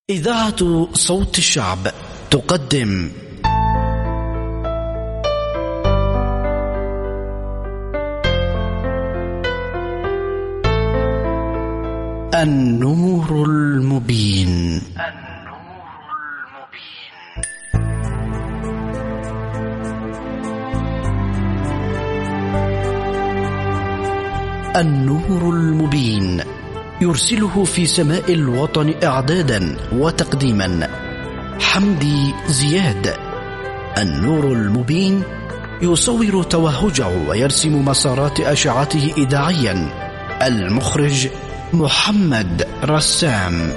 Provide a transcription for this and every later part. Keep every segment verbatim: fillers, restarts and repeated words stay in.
إذاعة صوت الشعب تقدم النور المبين. النور المبين يرسله في سماء الوطن إعدادا وتقديما حمدي زياد. النور المبين يصور توهجه ويرسم مسارات أشعته إذاعيا. المخرج محمد رسام.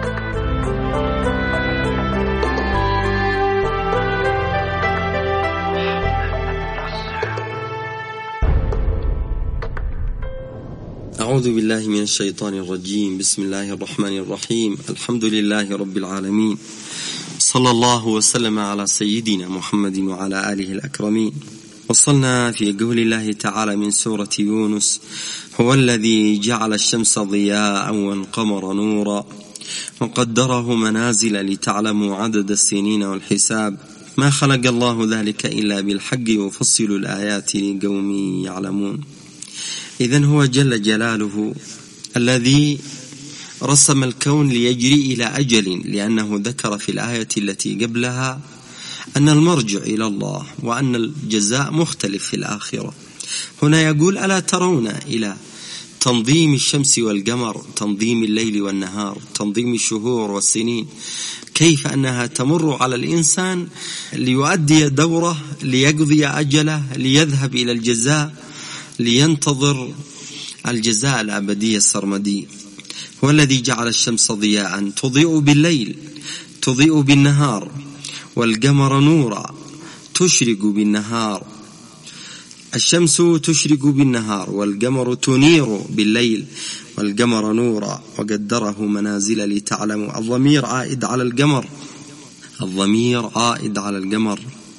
أعوذ بالله من الشيطان الرجيم. بسم الله الرحمن الرحيم. الحمد لله رب العالمين، صلى الله وسلم على سيدنا محمد وعلى آله الأكرمين. وصلنا في قول الله تعالى من سورة يونس: هو الذي جعل الشمس ضياء والقمر نورا وقدره منازل لتعلموا عدد السنين والحساب ما خلق الله ذلك إلا بالحق يفصل الآيات لقوم يعلمون. إذن هو جل جلاله الذي رسم الكون ليجري إلى أجل، لأنه ذكر في الآية التي قبلها أن المرجع إلى الله وأن الجزاء مختلف في الآخرة. هنا يقول: ألا ترون إلى تنظيم الشمس والقمر، تنظيم الليل والنهار، تنظيم الشهور والسنين، كيف أنها تمر على الإنسان ليؤدي دوره، ليقضي أجله، ليذهب إلى الجزاء، لينتظر الجزاء الأبدي السرمدي. هو الذي جعل الشمس ضياء تضيء بالليل تضيء بالنهار، والقمر نورا تشرق بالنهار. الشمس تشرق بالنهار والقمر تنير بالليل، والقمر نورا وقدره منازل لتعلموا. الضمير عائد على القمر الضمير عائد على القمر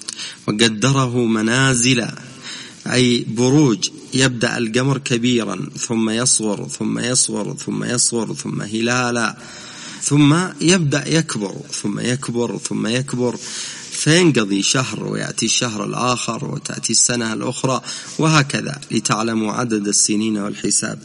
وقدره منازل أي بروج. يبدأ القمر كبيرا ثم يصغر ثم يصغر ثم يصغر ثم هلالا، ثم يبدأ يكبر ثم يكبر ثم يكبر، فينقضي شهر ويأتي الشهر الآخر وتأتي السنة الأخرى، وهكذا لتعلموا عدد السنين والحساب.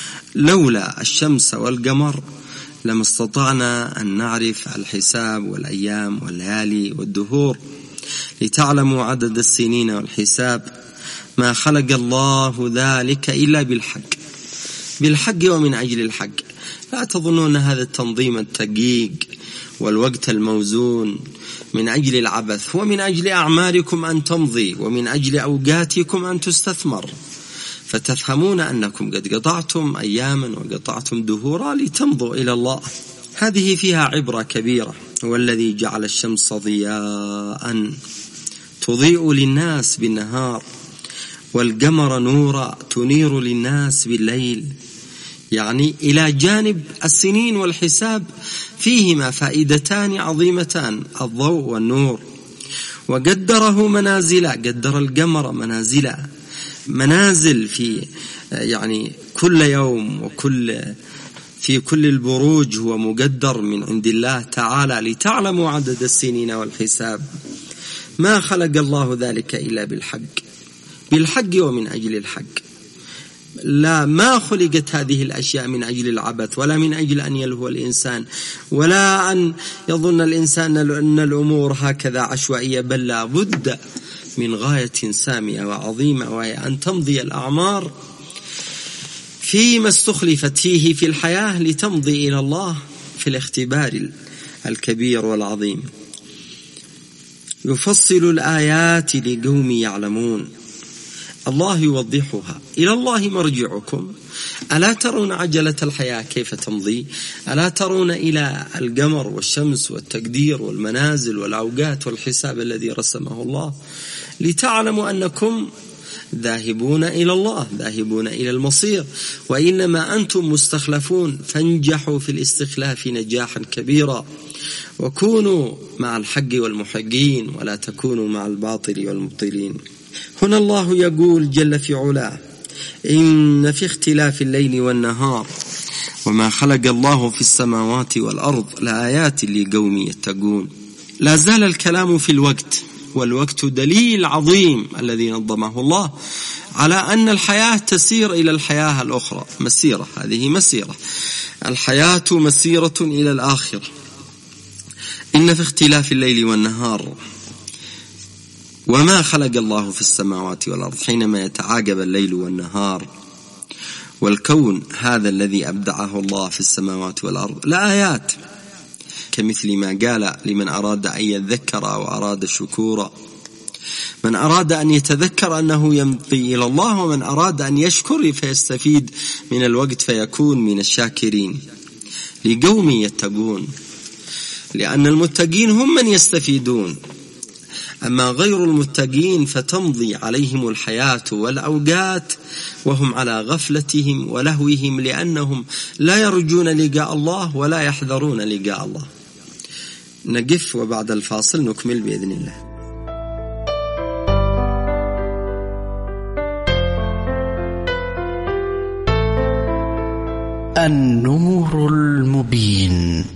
لولا الشمس والقمر لما استطعنا أن نعرف الحساب والأيام والليالي والدهور. لتعلموا عدد السنين والحساب ما خلق الله ذلك إلا بالحق بالحق ومن أجل الحق. لا تظنون هذا التنظيم الدقيق والوقت الموزون من أجل العبث، ومن أجل أعماركم أن تمضي، ومن أجل أوقاتكم أن تستثمر، فتفهمون أنكم قد قطعتم أياما وقطعتم دهورا لتمضوا إلى الله. هذه فيها عبرة كبيرة. هو الذي جعل الشمس ضياء تضيء للناس بالنهار، والقمر نورا تنير للناس بالليل. يعني إلى جانب السنين والحساب فيهما فائدتان عظيمتان: الضوء والنور. وقدره منازل، قدر القمر منازل منازل في يعني كل يوم وكل في كل البروج هو مقدر من عند الله تعالى لتعلموا عدد السنين والحساب ما خلق الله ذلك إلا بالحق بالحق ومن أجل الحق. لا، ما خلقت هذه الأشياء من أجل العبث، ولا من أجل أن يلهو الإنسان، ولا أن يظن الإنسان أن الأمور هكذا عشوائية، بل لا بد من غاية سامية وعظيمة، وهي أن تمضي الأعمار فيما استخلفت فيه في الحياة لتمضي إلى الله في الاختبار الكبير والعظيم. يفصل الآيات لقوم يعلمون. الله يوضحها. إلى الله مرجعكم. ألا ترون عجلة الحياة كيف تمضي؟ ألا ترون إلى القمر والشمس والتقدير والمنازل والأوقات والحساب الذي رسمه الله لتعلموا أنكم ذاهبون إلى الله، ذاهبون إلى المصير، وإنما أنتم مستخلفون، فانجحوا في الاستخلاف نجاحا كبيرا، وكونوا مع الحق والمحقين ولا تكونوا مع الباطل والمبطلين. هنا الله يقول جل في علاه: إن في اختلاف الليل والنهار وما خلق الله في السماوات والأرض لآيات لقوم يتقون. لا زال الكلام في الوقت، والوقت دليل عظيم الذي نظمه الله على أن الحياة تسير إلى الحياة الأخرى. مسيرة، هذه مسيرة، الحياة مسيرة إلى الآخرة. إن في اختلاف الليل والنهار وما خلق الله في السماوات والأرض، حينما يتعاقب الليل والنهار والكون هذا الذي أبدعه الله في السماوات والأرض لآيات، كمثل ما قال لمن أراد أن يذكر أو أراد شكورا. من أراد أن يتذكر أنه يمضي إلى الله، ومن أراد أن يشكر فيستفيد من الوقت فيكون من الشاكرين. لقوم يتقون، لأن المتقين هم من يستفيدون، أما غير المتقين فتمضي عليهم الحياة والأوقات وهم على غفلتهم ولهوهم، لأنهم لا يرجون لقاء الله ولا يحذرون لقاء الله. نقف وبعد الفاصل نكمل بإذن الله. النور المبين.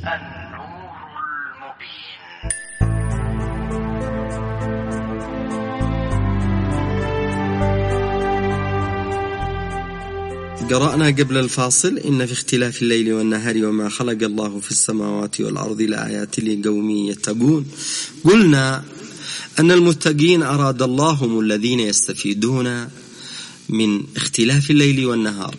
قرأنا قبل الفاصل: إن في اختلاف الليل والنهار وما خلق الله في السماوات والأرض لآيات لقوم يتقون. قلنا أن المتقين أراد الله هم الذين يستفيدون من اختلاف الليل والنهار،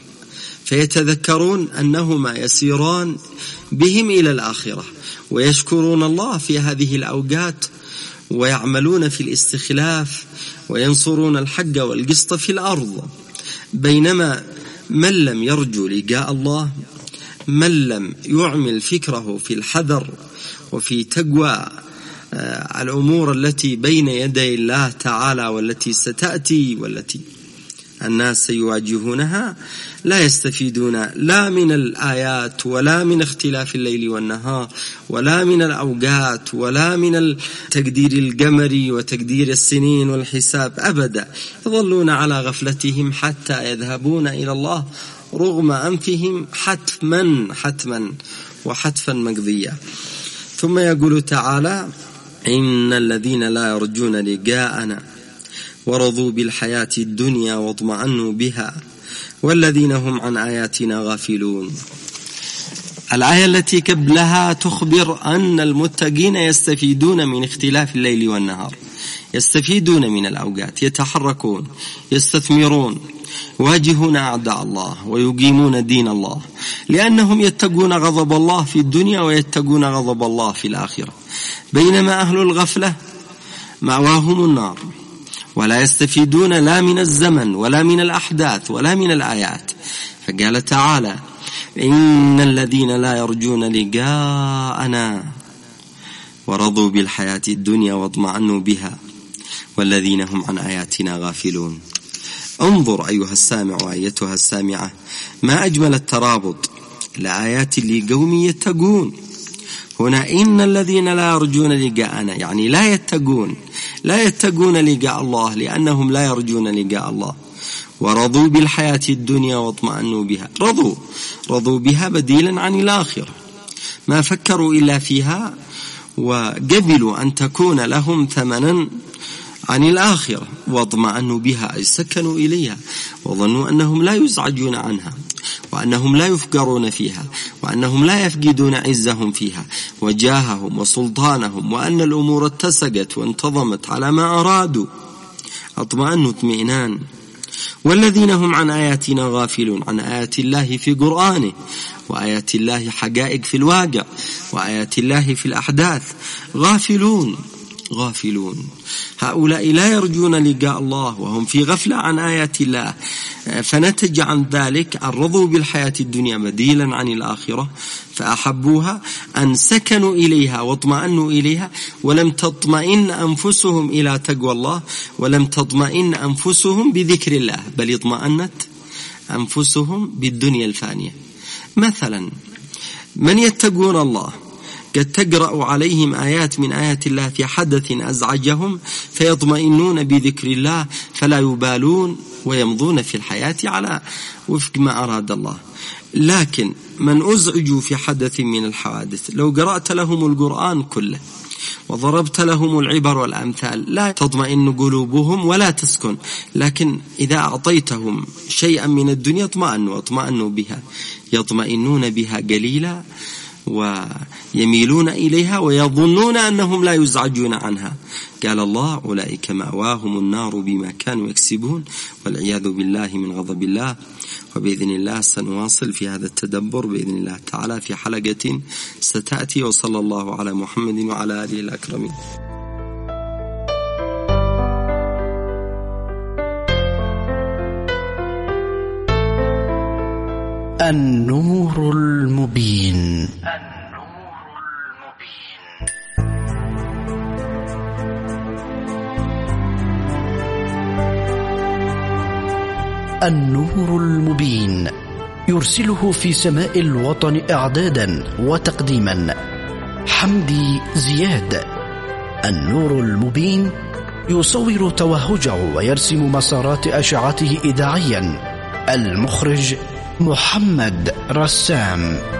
فيتذكرون أنهما يسيران بهم إلى الآخرة، ويشكرون الله في هذه الأوقات، ويعملون في الاستخلاف، وينصرون الحق والقسط في الأرض. بينما من لم يرجو لقاء الله، من لم يعمل فكره في الحذر وفي تقوى الأمور التي بين يدي الله تعالى والتي ستأتي والتي الناس سيواجهونها، لا يستفيدون لا من الآيات ولا من اختلاف الليل والنهار ولا من الأوقات ولا من التقدير القمري وتقدير السنين والحساب أبدا. يظلون على غفلتهم حتى يذهبون إلى الله رغم أنفهم حتما حتما وحتفا مقضيا. ثم يقول تعالى: إن الذين لا يرجون لقاءنا ورضوا بالحياة الدنيا واطمأنوا بها والذين هم عن آياتنا غافلون. الآية التي قبلها تخبر أن المتقين يستفيدون من اختلاف الليل والنهار، يستفيدون من الأوقات، يتحركون، يستثمرون، يواجهون أعداء الله ويقيمون دين الله، لأنهم يتقون غضب الله في الدنيا ويتقون غضب الله في الآخرة. بينما أهل الغفلة مأواهم النار، ولا يستفيدون لا من الزمن ولا من الأحداث ولا من الآيات. فقال تعالى: إن الذين لا يرجون لقاءنا ورضوا بالحياة الدنيا واطمأنوا بها والذين هم عن آياتنا غافلون. انظر أيها السامع وأيتها السامعة، ما أجمل الترابط لآيات لقوم يتقون. هنا إن الذين لا يرجون لقاءنا، يعني لا يتقون لا يتقون لقاء الله لأنهم لا يرجون لقاء الله. ورضوا بالحياة الدنيا واطمأنوا بها، رضوا رضوا بها بديلا عن الآخرة، ما فكروا إلا فيها، وقبلوا أن تكون لهم ثمنا عن الآخرة. واطمأنوا بها أي سكنوا إليها، وظنوا أنهم لا يزعجون عنها، وأنهم لا يفقرون فيها، وأنهم لا يفقدون عزهم فيها وجاههم وسلطانهم، وأن الأمور اتسقت وانتظمت على ما أرادوا. اطمأنوا اطمئنان. والذين هم عن آياتنا غافلون، عن آيات الله في قرآنه، وآيات الله حقائق في الواقع، وآيات الله في الأحداث، غافلون غافلون. هؤلاء لا يرجون لقاء الله وهم في غفلة عن آيات الله، فنتج عن ذلك أن رضوا بالحياة الدنيا بديلا عن الآخرة فأحبوها، أن سكنوا إليها واطمأنوا إليها، ولم تطمئن أنفسهم إلى تقوى الله، ولم تطمئن أنفسهم بذكر الله، بل اطمأنت أنفسهم بالدنيا الفانية. مثلا من يتقون الله قد تقرأ عليهم آيات من آيات الله في حدث أزعجهم فيطمئنون بذكر الله فلا يبالون ويمضون في الحياة على وفق ما أراد الله. لكن من أزعجوا في حدث من الحوادث لو قرأت لهم القرآن كله وضربت لهم العبر والأمثال لا تطمئن قلوبهم ولا تسكن، لكن إذا أعطيتهم شيئا من الدنيا اطمأنوا اطمأنوا بها، يطمئنون بها قليلا ويميلون إليها ويظنون أنهم لا يزعجون عنها. قال الله: أولئك مأواهم النار بما كانوا يكسبون، والعياذ بالله من غضب الله. وبإذن الله سنواصل في هذا التدبر بإذن الله تعالى في حلقة ستأتي، وصلى الله على محمد وعلى آله الأكرمين. النور المبين. النور المبين يرسله في سماء الوطن إعدادا وتقديما حمدي زياد. النور المبين يصور توهجه ويرسم مسارات أشعته إذاعيا. المخرج محمد رسام.